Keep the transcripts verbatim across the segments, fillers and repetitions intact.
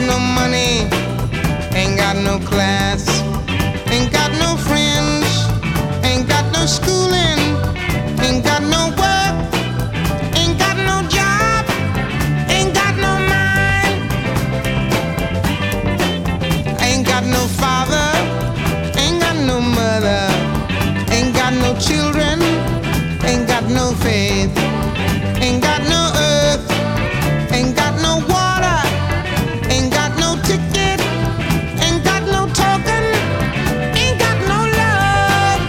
no money, ain't got no class, ain't got no friends, ain't got no schooling, ain't got no work, ain't got no job, ain't got no mind, ain't got no father, ain't got no mother, ain't got no children, ain't got no faith, ain't got no earth, ain't got no water, ain't got no ticket, ain't got no token, ain't got no love.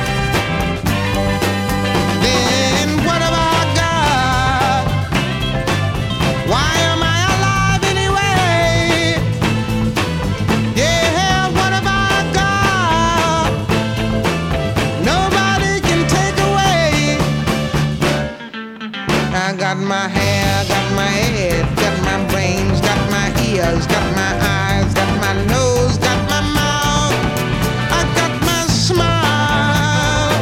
Then what have I got? Why am I alive anyway? Yeah, what have I got? Nobody can take away. I got my hair, got my head, got my brains, got my ears, got my eyes, got my nose, got my mouth, I got my smile,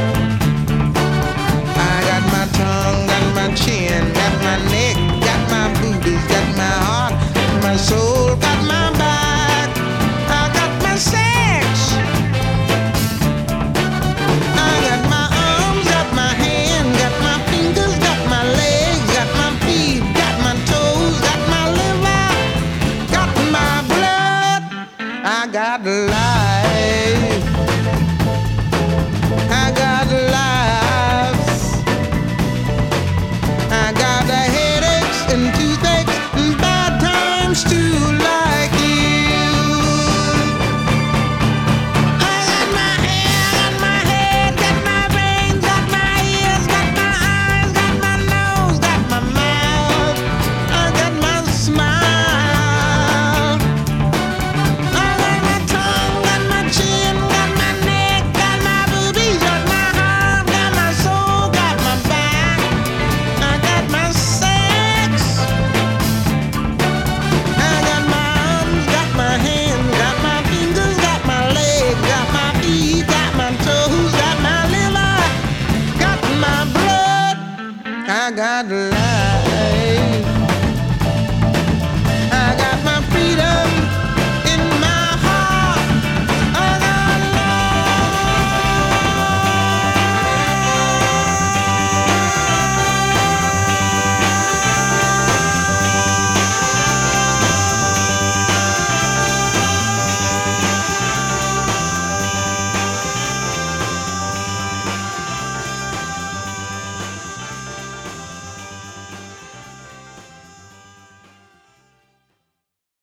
I got my tongue, got my chin, got my neck, got my boobies, got my heart, my soul, got my back, I got my sex, I got my arms, got my hand, got my fingers, got my legs, got my feet, got my toes, got my liver, got my blood, I got life.